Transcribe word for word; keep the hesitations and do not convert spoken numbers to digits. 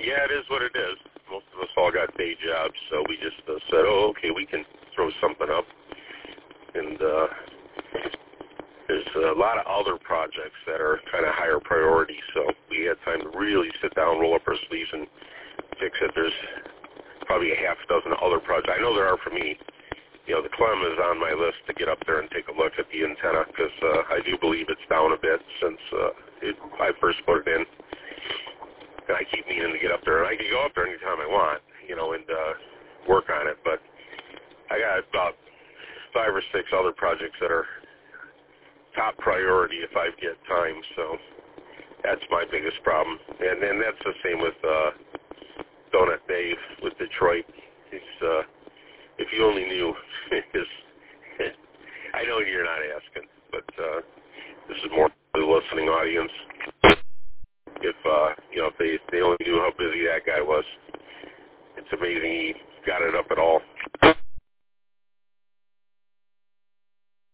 yeah, it is what it is. Most of us all got day jobs, so we just uh, said, oh, okay, we can throw something up. And uh, there's a lot of other projects that are kind of higher priority, so we had time to really sit down, roll up our sleeves, and fix it. There's probably a half dozen other projects. I know there are for me. You know, the Clem is on my list to get up there and take a look at the antenna because uh, I do believe it's down a bit since uh, it, I first put it in. And I keep meaning to get up there. And I can go up there anytime I want, you know, and uh, work on it. But I got about five or six other projects that are top priority if I get time. So that's my biggest problem. And then that's the same with uh, Donut Dave with Detroit. He's, uh, if you only knew his, I know you're not asking, but uh, this is more for the listening audience. If, uh, you know, if they, if they only knew how busy that guy was. It's amazing. He